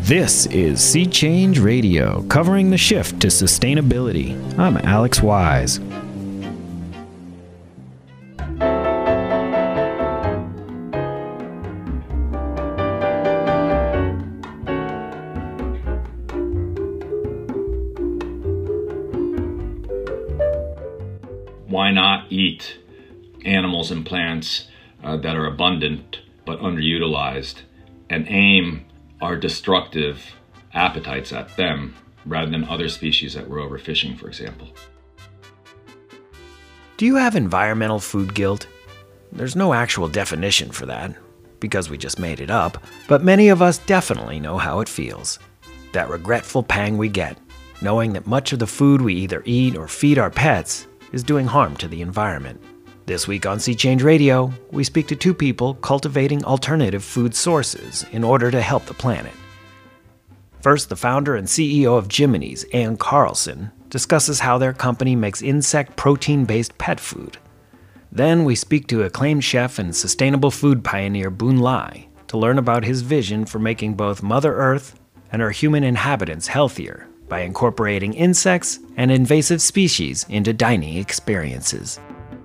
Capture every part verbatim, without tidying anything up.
This is Sea Change Radio, covering the shift to sustainability. I'm Alex Wise. Why not eat animals and plants uh, that are abundant but underutilized and aim our destructive appetites at them rather than other species that we're overfishing, for example? Do you have environmental food guilt? There's no actual definition for that, because we just made it up, but many of us definitely know how it feels. That regretful pang we get, knowing that much of the food we either eat or feed our pets is doing harm to the environment. This week on Sea Change Radio, we speak to two people cultivating alternative food sources in order to help the planet. First, the founder and C E O of Jiminy's, Ann Carlson, discusses how their company makes insect protein-based pet food. Then we speak to acclaimed chef and sustainable food pioneer Boon Lai to learn about his vision for making both Mother Earth and her human inhabitants healthier by incorporating insects and invasive species into dining experiences.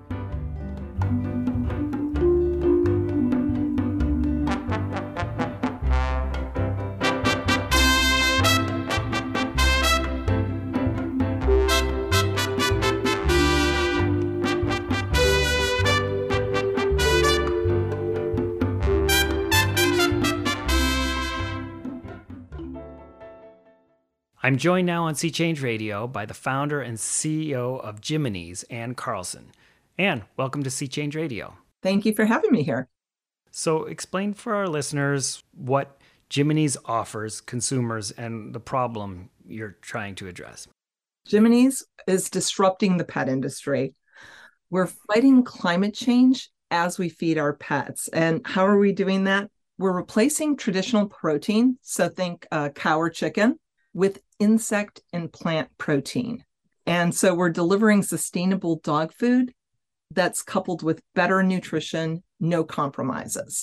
I'm joined now on Sea Change Radio by the founder and C E O of Jiminy's, Ann Carlson. Ann, welcome to Sea Change Radio. Thank you for having me here. So explain for our listeners what Jiminy's offers consumers and the problem you're trying to address. Jiminy's is disrupting the pet industry. We're fighting climate change as we feed our pets. And how are we doing that? We're replacing traditional protein, so think uh, cow or chicken, with insect and plant protein. And so we're delivering sustainable dog food that's coupled with better nutrition, no compromises.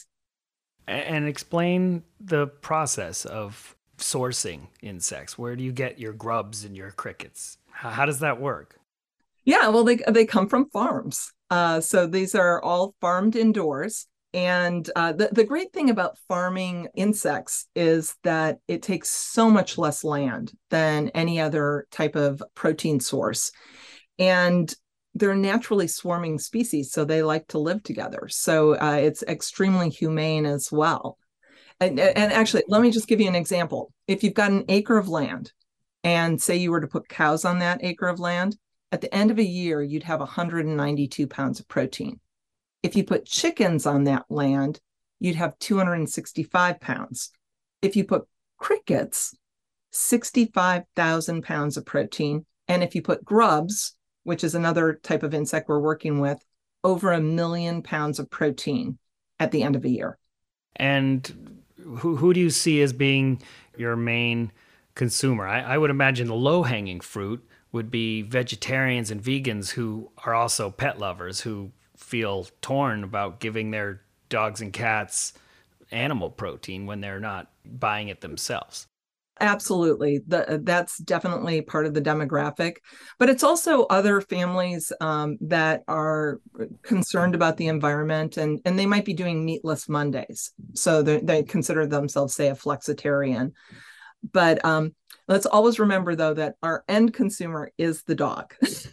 And explain the process of sourcing insects. Where do you get your grubs and your crickets? How does that work? Yeah, well, they, they come from farms. Uh, so these are all farmed indoors. And uh, the, the great thing about farming insects is that it takes so much less land than any other type of protein source. And they're naturally swarming species, so they like to live together. So uh, it's extremely humane as well. And, and actually, let me just give you an example. If you've got an acre of land, and say you were to put cows on that acre of land, at the end of a year, you'd have one hundred ninety-two pounds of protein. If you put chickens on that land, you'd have two hundred sixty-five pounds. If you put crickets, sixty-five thousand pounds of protein. And if you put grubs, which is another type of insect we're working with, over a million pounds of protein at the end of a year. And who, who do you see as being your main consumer? I, I would imagine the low-hanging fruit would be vegetarians and vegans who are also pet lovers, who feel torn about giving their dogs and cats animal protein when they're not buying it themselves. Absolutely. The, that's definitely part of the demographic. But it's also other families um, that are concerned about the environment, and, and they might be doing meatless Mondays. So they consider themselves, say, a flexitarian. But um, let's always remember, though, that our end consumer is the dog.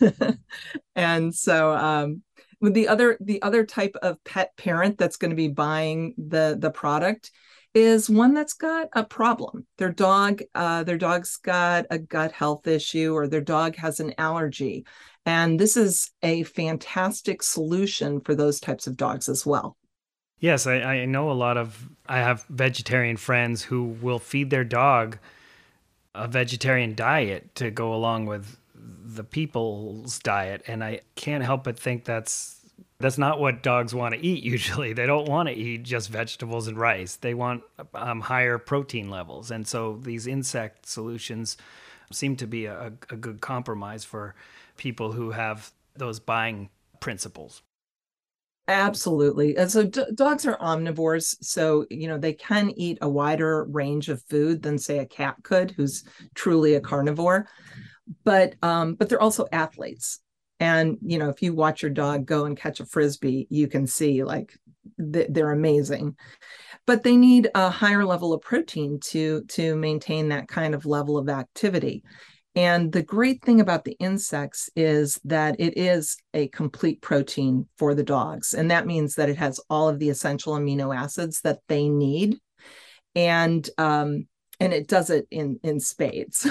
And so um, the other the other type of pet parent that's going to be buying the, the product is one that's got a problem. Their dog, uh, their dog's got a gut health issue, or their dog has an allergy. And this is a fantastic solution for those types of dogs as well. Yes, I, I know a lot of, I have vegetarian friends who will feed their dog a vegetarian diet to go along with the people's diet. And I can't help but think that's That's not what dogs want to eat usually. They don't want to eat just vegetables and rice. They want um, higher protein levels. And so these insect solutions seem to be a, a good compromise for people who have those buying principles. Absolutely. And so d- dogs are omnivores. So, you know, they can eat a wider range of food than, say, a cat could, who's truly a carnivore. But um, but they're also athletes. And, you know, if you watch your dog go and catch a frisbee, you can see like th- they're amazing. But they need a higher level of protein to to maintain that kind of level of activity. And the great thing about the insects is that it is a complete protein for the dogs. And that means that it has all of the essential amino acids that they need. And um, and it does it in in spades.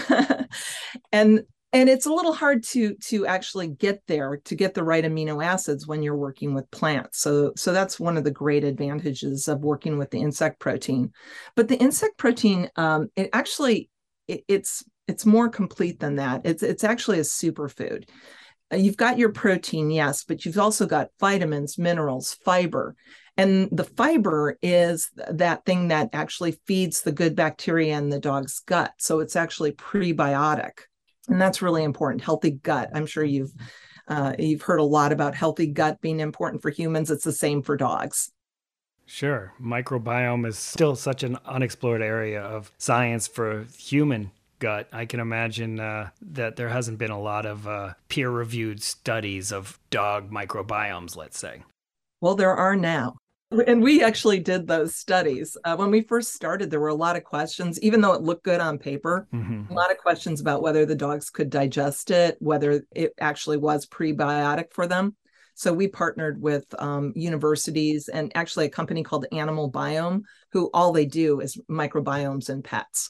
and and it's a little hard to to actually get there to get the right amino acids when you're working with plants. So so that's one of the great advantages of working with the insect protein. But the insect protein, um, it actually it, it's it's more complete than that. It's it's actually a superfood. You've got your protein, yes, but you've also got vitamins, minerals, fiber. And the fiber is that thing that actually feeds the good bacteria in the dog's gut. So it's actually prebiotic. And that's really important. Healthy gut. I'm sure you've uh, you've heard a lot about healthy gut being important for humans. It's the same for dogs. Sure. Microbiome is still such an unexplored area of science for human gut. I can imagine uh, that there hasn't been a lot of uh, peer-reviewed studies of dog microbiomes, let's say. Well, there are now. And we actually did those studies. Uh, when we first started, there were a lot of questions, even though it looked good on paper, mm-hmm. a lot of questions about whether the dogs could digest it, whether it actually was prebiotic for them. So we partnered with um, universities and actually a company called Animal Biome, who all they do is microbiomes in pets.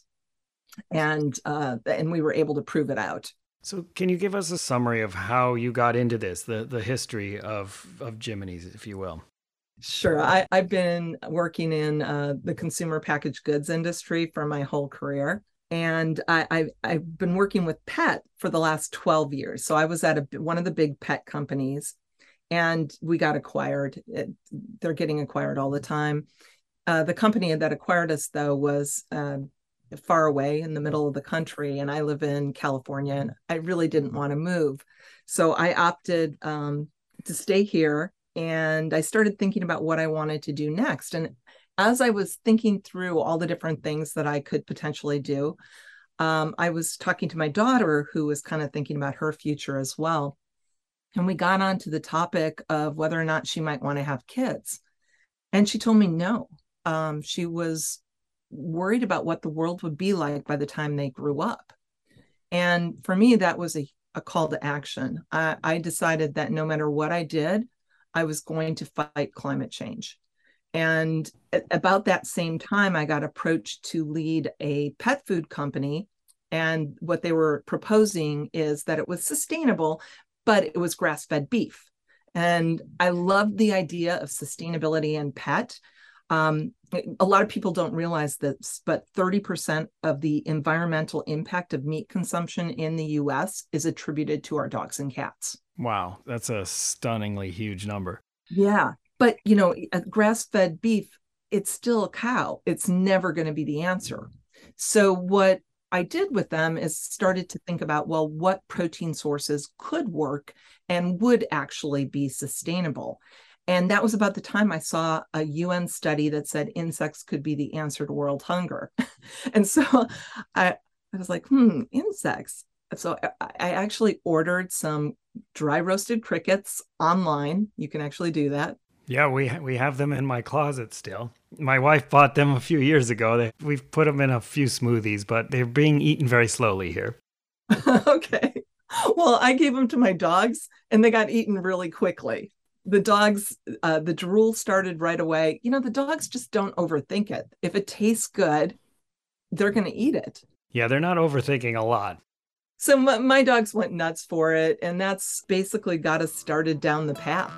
And uh, and we were able to prove it out. So can you give us a summary of how you got into this, the, the history of, of Jiminy's, if you will? Sure. I, I've been working in uh, the consumer packaged goods industry for my whole career. And I, I've, I've been working with pet for the last twelve years. So I was at a, one of the big pet companies and we got acquired. It, they're getting acquired all the time. Uh, the company that acquired us, though, was uh, far away in the middle of the country. And I live in California and I really didn't want to move. So I opted um, to stay here. And I started thinking about what I wanted to do next. And as I was thinking through all the different things that I could potentially do, um, I was talking to my daughter, who was kind of thinking about her future as well. And we got onto the topic of whether or not she might want to have kids. And she told me no. Um, she was worried about what the world would be like by the time they grew up. And for me, that was a, a call to action. I, I decided that no matter what I did, I was going to fight climate change. And at about that same time, I got approached to lead a pet food company. And what they were proposing is that it was sustainable, but it was grass-fed beef. And I loved the idea of sustainability in pet. Um, a lot of people don't realize this, but thirty percent of the environmental impact of meat consumption in the U S is attributed to our dogs and cats. Wow, that's a stunningly huge number. Yeah, but you know, grass-fed beef, it's still a cow. It's never going to be the answer. So what I did with them is started to think about, well, what protein sources could work and would actually be sustainable. And that was about the time I saw a U N study that said insects could be the answer to world hunger. And so I, I was like, hmm, insects. So I, I actually ordered some dry roasted crickets online. You can actually do that. Yeah, we we have them in my closet still. My wife bought them a few years ago. They, we've put them in a few smoothies, but they're being eaten very slowly here. Okay. Well, I gave them to my dogs and they got eaten really quickly. The dogs, uh, the drool started right away. You know, the dogs just don't overthink it. If it tastes good, they're going to eat it. Yeah, they're not overthinking a lot. So my, my dogs went nuts for it. And that's basically got us started down the path.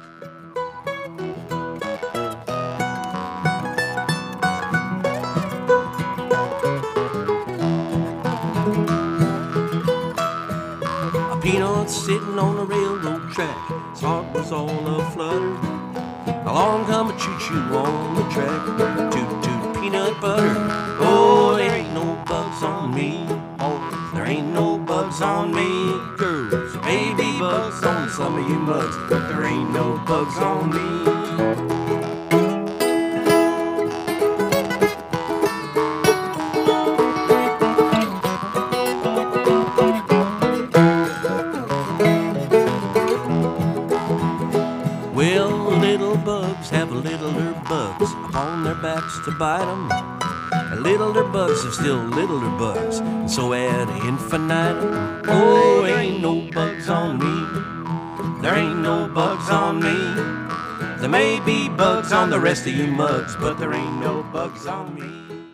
Peanut sitting on the railroad track, his heart was all aflutter. Along come a choo-choo on the track, toot-toot peanut butter. Oh, there ain't no bugs on me, oh, there ain't no bugs on me. Girls, baby, bugs on some of you mugs, but there ain't no bugs on me. Well, little bugs have littler bugs upon their backs to bite 'em. And littler bugs have still littler bugs, and so ad infinitum. Oh, ain't no bugs on me. There ain't no bugs on me. There may be bugs on the rest of you mugs, but there ain't no bugs on me.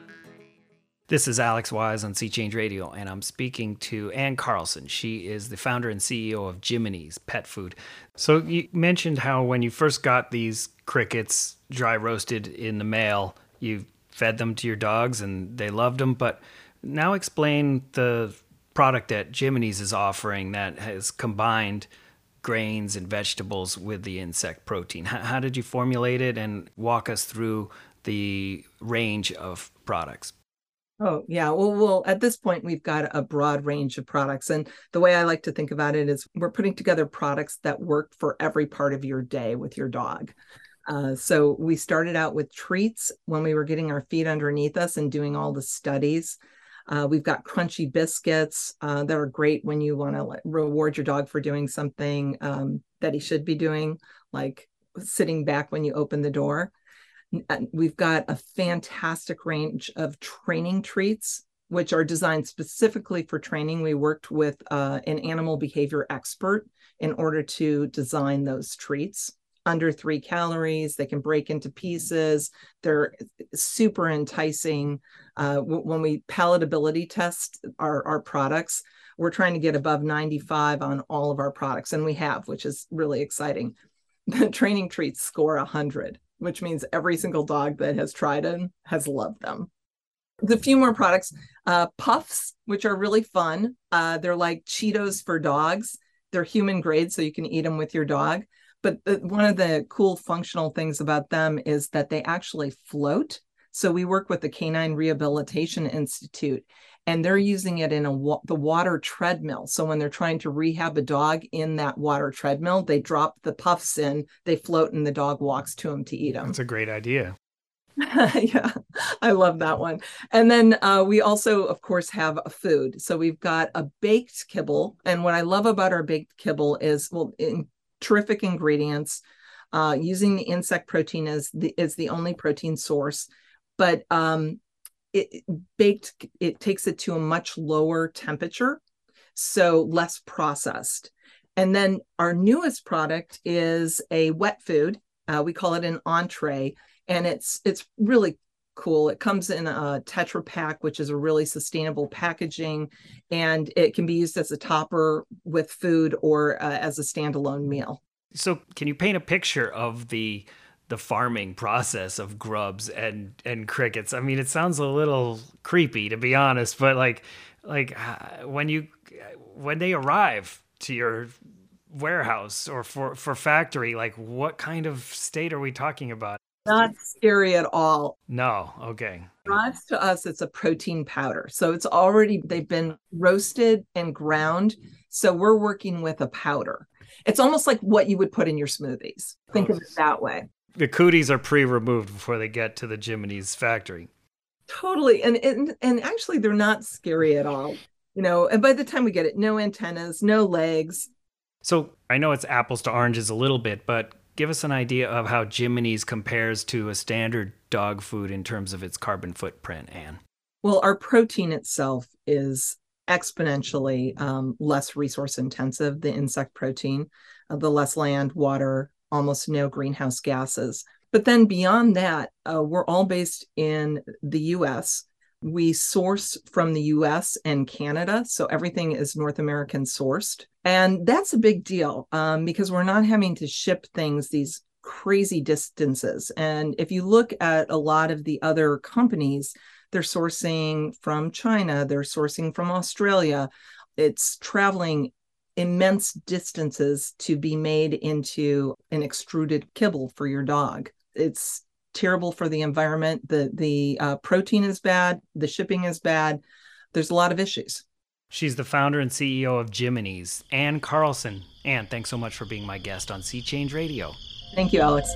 This is Alex Wise on Sea Change Radio, and I'm speaking to Ann Carlson. She is the founder and C E O of Jiminy's Pet Food. So you mentioned how when you first got these crickets dry roasted in the mail, you fed them to your dogs and they loved them. But now explain the product that Jiminy's is offering that has combined grains and vegetables with the insect protein. How, how did you formulate it, and walk us through the range of products? Oh, yeah. Well, well, at this point, we've got a broad range of products. And the way I like to think about it is we're putting together products that work for every part of your day with your dog. Uh, so we started out with treats when we were getting our feet underneath us and doing all the studies. Uh, we've got crunchy biscuits uh, that are great when you want to reward your dog for doing something um, that he should be doing, like sitting back when you open the door. We've got a fantastic range of training treats, which are designed specifically for training. We worked with uh, an animal behavior expert in order to design those treats. Under three calories, they can break into pieces. They're super enticing. Uh, when we palatability test our, our products, we're trying to get above ninety-five on all of our products, and we have, which is really exciting. The training treats score one hundred. Which means every single dog that has tried them has loved them. The few more products, uh, puffs, which are really fun. Uh, they're like Cheetos for dogs. They're human grade, so you can eat them with your dog. But the, one of the cool functional things about them is that they actually float. So we work with the Canine Rehabilitation Institute, and they're using it in a the water treadmill. So when they're trying to rehab a dog in that water treadmill, they drop the puffs in, they float, and the dog walks to them to eat them. That's a great idea. Yeah, I love that one. And then uh, we also, of course, have a food. So we've got a baked kibble. And what I love about our baked kibble is, well, in terrific ingredients, uh, using the insect protein as the, is the only protein source. But um, it baked, it takes it to a much lower temperature, so less processed. And then our newest product is a wet food. Uh, we call it an entree, and it's it's really cool. It comes in a Tetra Pak, which is a really sustainable packaging, and it can be used as a topper with food or uh, as a standalone meal. So can you paint a picture of the the farming process of grubs and and crickets? I mean, it sounds a little creepy, to be honest, but like like when you when they arrive to your warehouse or for for factory, like what kind of state are we talking about? Not scary at all. No. Okay. Arrives to us, it's a protein powder. So it's already, they've been roasted and ground. So we're working with a powder. It's almost like what you would put in your smoothies. Think of it that way. The cooties are pre-removed before they get to the Jiminy's factory. Totally. And, and and actually, they're not scary at all. You know, and by the time we get it, no antennas, no legs. So I know it's apples to oranges a little bit, but give us an idea of how Jiminy's compares to a standard dog food in terms of its carbon footprint, Ann. Well, our protein itself is exponentially um, less resource intensive, the insect protein, uh, the less land, water, almost no greenhouse gases. But then beyond that, uh, we're all based in the U S. We source from the U S and Canada, so everything is North American sourced. And that's a big deal um, because we're not having to ship things these crazy distances. And if you look at a lot of the other companies, they're sourcing from China, they're sourcing from Australia. It's traveling immense distances to be made into an extruded kibble for your dog. It's terrible for the environment. The the uh, protein is bad. The shipping is bad. There's a lot of issues. She's the founder and C E O of Jiminy's, Ann Carlson. And thanks so much for being my guest on Sea Change Radio. Thank you, Alex.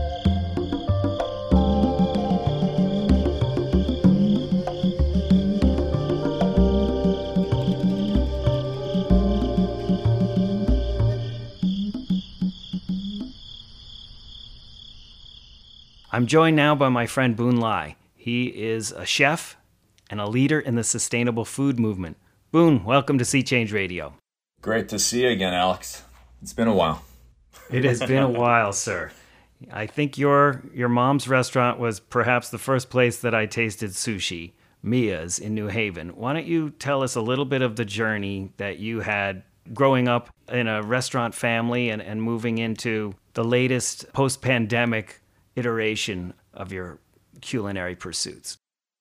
I'm joined now by my friend Boon Lai. He is a chef and a leader in the sustainable food movement. Boon, welcome to Sea Change Radio. Great to see you again, Alex. It's been a while. It has been a while, sir. I think your your mom's restaurant was perhaps the first place that I tasted sushi, Mia's in New Haven. Why don't you tell us a little bit of the journey that you had growing up in a restaurant family and, and moving into the latest post-pandemic iteration of your culinary pursuits?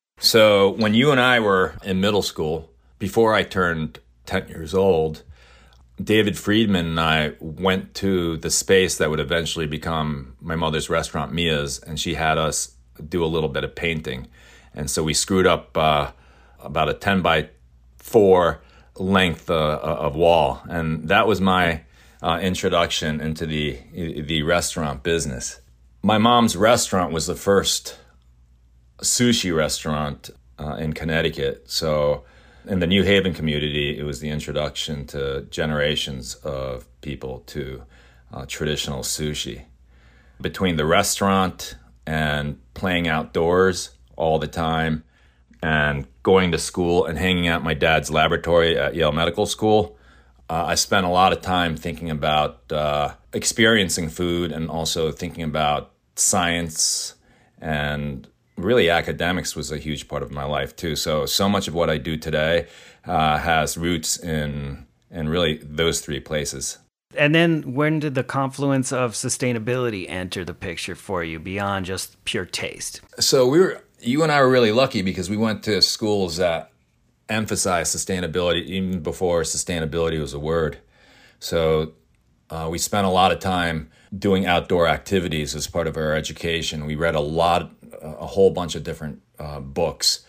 So when you and I were in middle school, before I turned ten years old, David Friedman and I went to the space that would eventually become my mother's restaurant, Mia's, and she had us do a little bit of painting. And so we screwed up uh, about a ten by four length uh, of wall. And that was my uh, introduction into the the restaurant business. My mom's restaurant was the first sushi restaurant uh, in Connecticut. So in the New Haven community, it was the introduction to generations of people to uh, traditional sushi. Between the restaurant and playing outdoors all the time and going to school and hanging out in my dad's laboratory at Yale Medical School, uh, I spent a lot of time thinking about uh, experiencing food and also thinking about science, and really academics was a huge part of my life too. So, so much of what I do today uh, has roots in, in really those three places. And then when did the confluence of sustainability enter the picture for you beyond just pure taste? So we were, you and I were really lucky because we went to schools that emphasized sustainability even before sustainability was a word. So uh, we spent a lot of time doing outdoor activities as part of our education. We read a lot, a whole bunch of different uh, books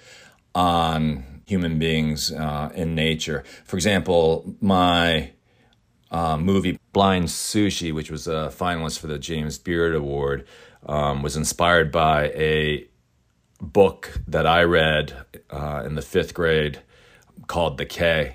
on human beings uh, in nature. For example, my uh, movie Blind Sushi, which was a finalist for the James Beard Award, um, was inspired by a book that I read uh, in the fifth grade called The K.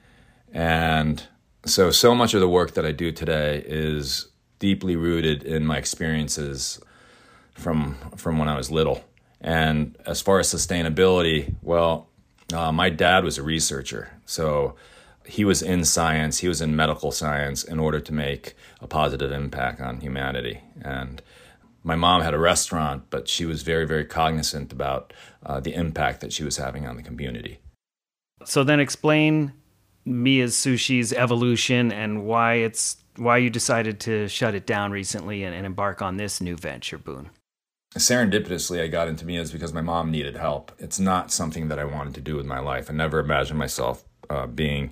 And so, so much of the work that I do today is deeply rooted in my experiences from from when I was little. And as far as sustainability, well, uh, my dad was a researcher. So he was in science, he was in medical science in order to make a positive impact on humanity. And my mom had a restaurant, but she was very, very cognizant about uh, the impact that she was having on the community. So then explain Mia's Sushi's evolution and why it's why you decided to shut it down recently and, and embark on this new venture, Boon. Serendipitously, I got into Mia's because my mom needed help. It's not something that I wanted to do with my life. I never imagined myself uh, being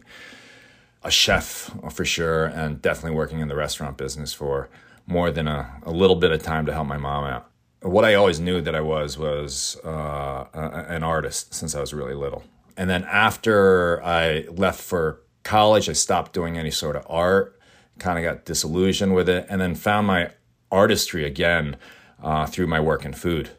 a chef for sure, and definitely working in the restaurant business for more than a, a little bit of time to help my mom out. What I always knew that I was was uh, a, an artist since I was really little. And then after I left for college, I stopped doing any sort of art, kind of got disillusioned with it, and then found my artistry again uh, through my work in food.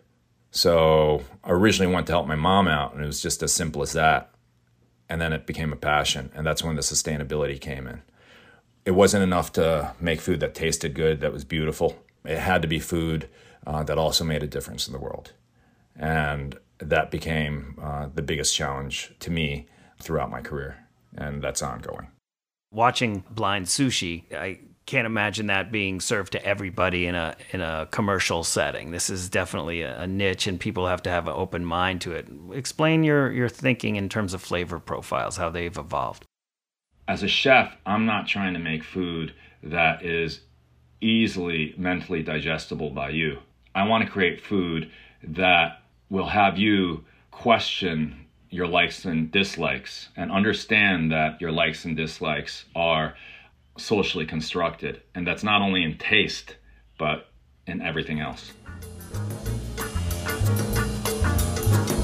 So I originally went to help my mom out, and it was just as simple as that. And then it became a passion, and that's when the sustainability came in. It wasn't enough to make food that tasted good, that was beautiful. It had to be food uh, that also made a difference in the world. And that became uh, the biggest challenge to me throughout my career, and that's ongoing. Watching Blind Sushi, I can't imagine that being served to everybody in a in a commercial setting. This is definitely a, a niche, and people have to have an open mind to it. Explain your, your thinking in terms of flavor profiles, how they've evolved. As a chef, I'm not trying to make food that is easily mentally digestible by you. I want to create food that will have you question your likes and dislikes and understand that your likes and dislikes are socially constructed. And that's not only in taste, but in everything else.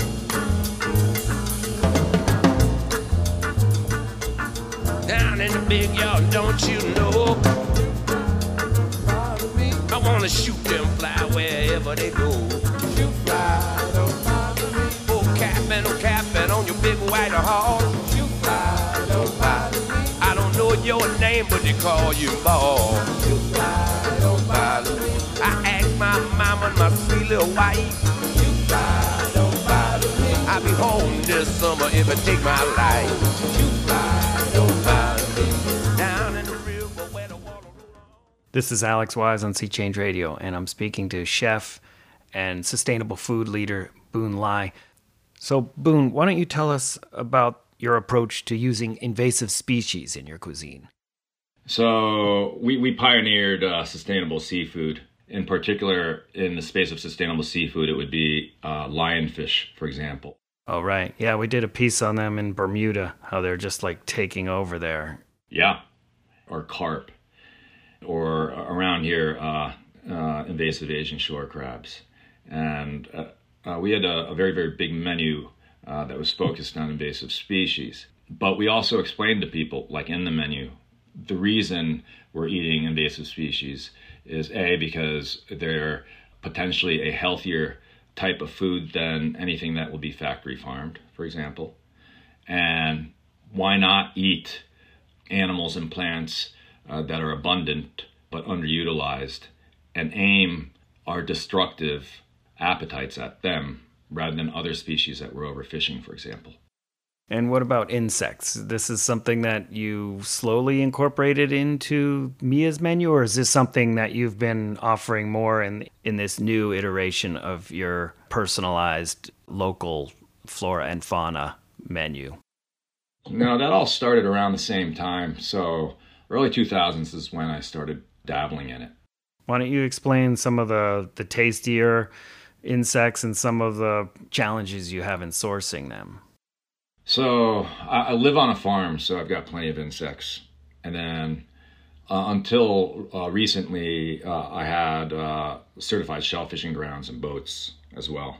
Down in the big yard, don't you know? I wanna shoot them fly wherever they go. Shoot fly, don't bother me. Oh, capping, oh, capping on your big white horse. Shoot fly, don't bother me. I don't know your name, but they call you Ball. Shoot fly, don't bother me. I asked my mama and my sweet little wife. Shoot fly, don't bother me. I'll be home this summer if I take my life. Shoot fly, don't bother me. Down in the river where the water rolls. This is Alex Wise on Sea Change Radio, and I'm speaking to chef and sustainable food leader Boon Lai. So, Boon, why don't you tell us about your approach to using invasive species in your cuisine? So we, we pioneered uh, sustainable seafood. In particular, in the space of sustainable seafood, it would be uh, lionfish, for example. Oh, right. Yeah, we did a piece on them in Bermuda, how they're just like taking over there. Yeah, or carp. Or around here, uh, uh, invasive Asian shore crabs. And uh, uh, we had a, a very, very big menu uh, that was focused on invasive species. But we also explained to people, like in the menu, the reason we're eating invasive species is A, because they're potentially a healthier type of food than anything that will be factory farmed, for example. And why not eat animals and plants uh, that are abundant but underutilized and aim our destructive appetites at them rather than other species that we're overfishing, for example. And what about insects? This is something that you slowly incorporated into Mia's menu, or is this something that you've been offering more in in this new iteration of your personalized local flora and fauna menu? No, that all started around the same time. So early two thousands is when I started dabbling in it. Why don't you explain some of the, the tastier insects and some of the challenges you have in sourcing them? So I, I live on a farm, so I've got plenty of insects. And then uh, until uh, recently, uh, I had uh, certified shell fishing grounds and boats as well.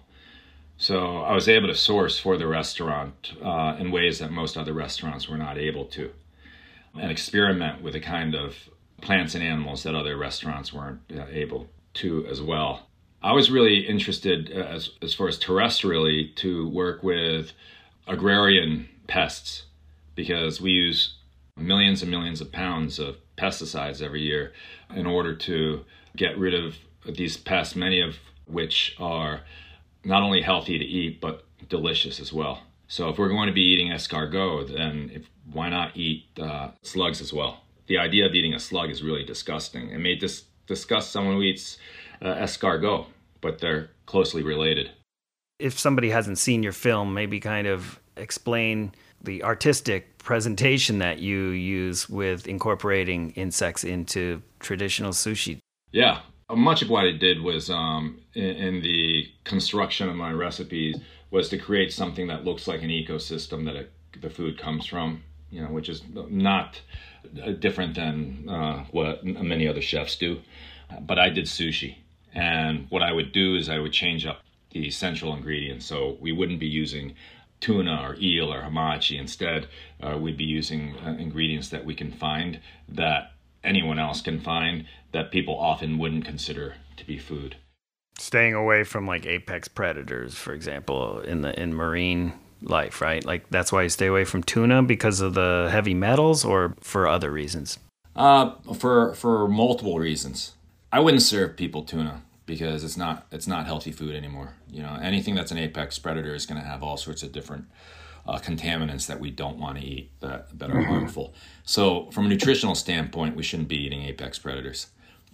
So I was able to source for the restaurant uh, in ways that most other restaurants were not able to, and experiment with the kind of plants and animals that other restaurants weren't uh, able to as well. I was really interested uh, as, as far as terrestrially to work with agrarian pests, because we use millions and millions of pounds of pesticides every year in order to get rid of these pests, many of which are not only healthy to eat, but delicious as well. So if we're going to be eating escargot, then if, why not eat uh, slugs as well? The idea of eating a slug is really disgusting. It may dis- disgust someone who eats uh, escargot, but they're closely related. If somebody hasn't seen your film, maybe kind of explain the artistic presentation that you use with incorporating insects into traditional sushi. Yeah, much of what I did was um, in, in the construction of my recipes was to create something that looks like an ecosystem that it, the food comes from, you know, which is not different than uh, what many other chefs do. But I did sushi, and what I would do is I would change up the essential ingredients. So we wouldn't be using tuna or eel or hamachi. Instead, uh, we'd be using uh, ingredients that we can find, that anyone else can find, that people often wouldn't consider to be food. Staying away from like apex predators, for example, in the in marine life, right? Like that's why you stay away from tuna, because of the heavy metals, or for other reasons? Uh, for for multiple reasons. I wouldn't serve people tuna because it's not it's not healthy food anymore. You know, anything that's an apex predator is going to have all sorts of different uh, contaminants that we don't want to eat, that that are harmful. So from a nutritional standpoint, we shouldn't be eating apex predators.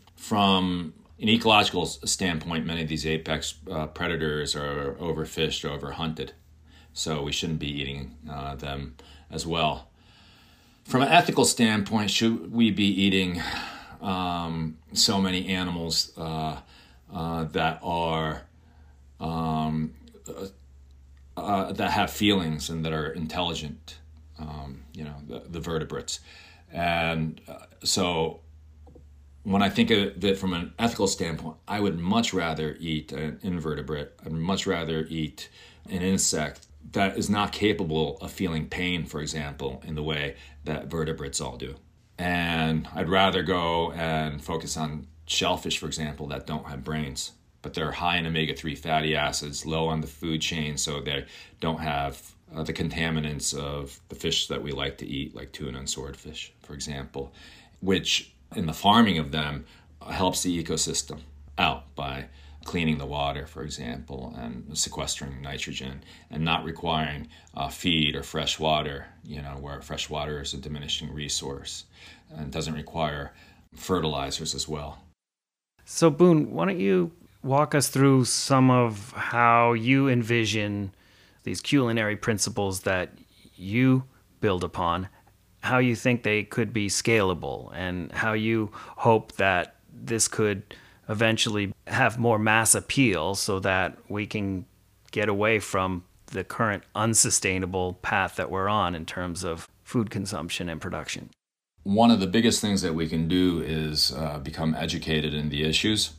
From an ecological standpoint, many of these apex uh, predators are overfished or overhunted, so we shouldn't be eating uh, them as well. From an ethical standpoint, should we be eating um, so many animals uh, uh, that are um, uh, uh, that have feelings and that are intelligent? Um, you know, the, the vertebrates, and uh, so. When I think of it from an ethical standpoint, I would much rather eat an invertebrate. I'd much rather eat an insect that is not capable of feeling pain, for example, in the way that vertebrates all do. And I'd rather go and focus on shellfish, for example, that don't have brains, but they're high in omega three fatty acids, low on the food chain, so they don't have uh, the contaminants of the fish that we like to eat, like tuna and swordfish, for example, which in the farming of them helps the ecosystem out by cleaning the water, for example, and sequestering nitrogen and not requiring uh, feed or fresh water, you know, where fresh water is a diminishing resource and doesn't require fertilizers as well. So Boone, why don't you walk us through some of how you envision these culinary principles that you build upon, how you think they could be scalable, and how you hope that this could eventually have more mass appeal so that we can get away from the current unsustainable path that we're on in terms of food consumption and production. One of the biggest things that we can do is uh, become educated in the issues.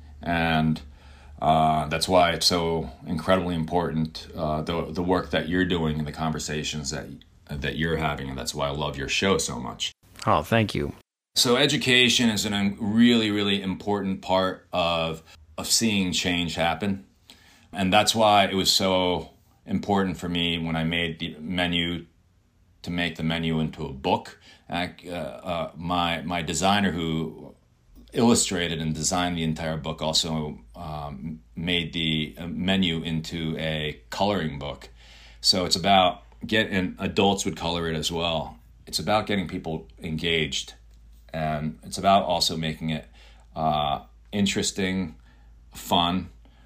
And uh, that's why it's so incredibly important, uh, the, the work that you're doing and the conversations that, that you're having. And that's why I love your show so much. Oh, thank you. So education is a really, really important part of, of seeing change happen. And that's why it was so important for me when I made the menu to make the menu into a book. Uh, uh, my my designer who illustrated and designed the entire book also um, made the menu into a coloring book. So it's about getting, adults would color it as well. It's about getting people engaged. And it's about also making it uh, interesting, fun,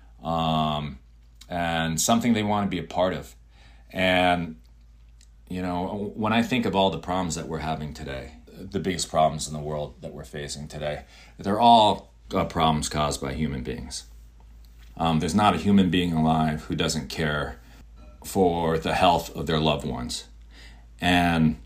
um, and something they want to be a part of. And, you know, when I think of all the problems that we're having today, the biggest problems in the world that we're facing today, they're all uh, problems caused by human beings. Um, there's not a human being alive who doesn't care for the health of their loved ones. And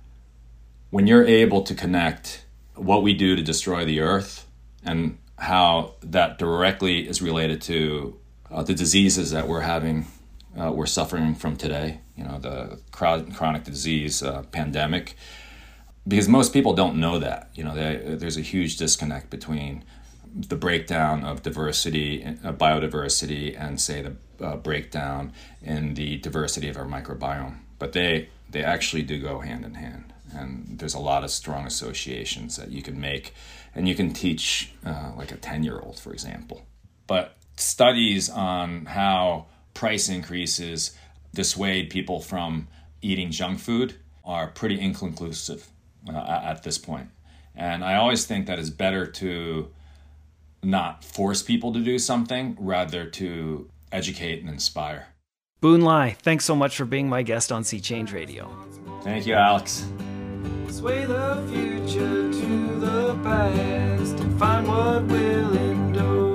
when you're able to connect what we do to destroy the earth and how that directly is related to uh, the diseases that we're having, uh, we're suffering from today, you know, the chronic disease uh, pandemic, because most people don't know that. You know, they, there's a huge disconnect between the breakdown of diversity, uh, biodiversity, and say the uh, breakdown in the diversity of our microbiome. But they they actually do go hand in hand. And there's a lot of strong associations that you can make, and you can teach uh, like a ten-year-old, for example. But studies on how price increases dissuade people from eating junk food are pretty inconclusive uh, at this point. And I always think that it's better to not force people to do something, rather to educate and inspire. Boone Lai, thanks so much for being my guest on Sea Change Radio. Thank you, Alex. Sway the future to the past and find what will endure.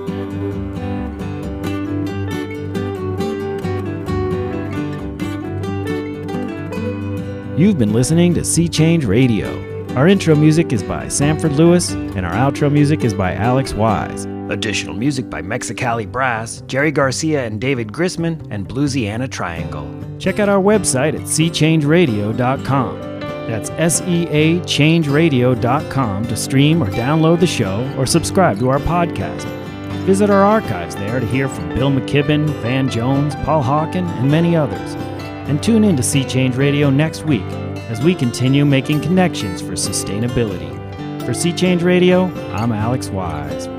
You've been listening to Sea Change Radio. Our intro music is by Sanford Lewis, and our outro music is by Alex Wise. Additional music by Mexicali Brass, Jerry Garcia and David Grisman, and Bluesiana Triangle. Check out our website at sea change radio dot com. That's S E A change radio dot com to stream or download the show or subscribe to our podcast. Visit our archives there to hear from Bill McKibben, Van Jones, Paul Hawken, and many others. And tune in to Sea Change Radio next week as we continue making connections for sustainability. For Sea Change Radio, I'm Alex Wise.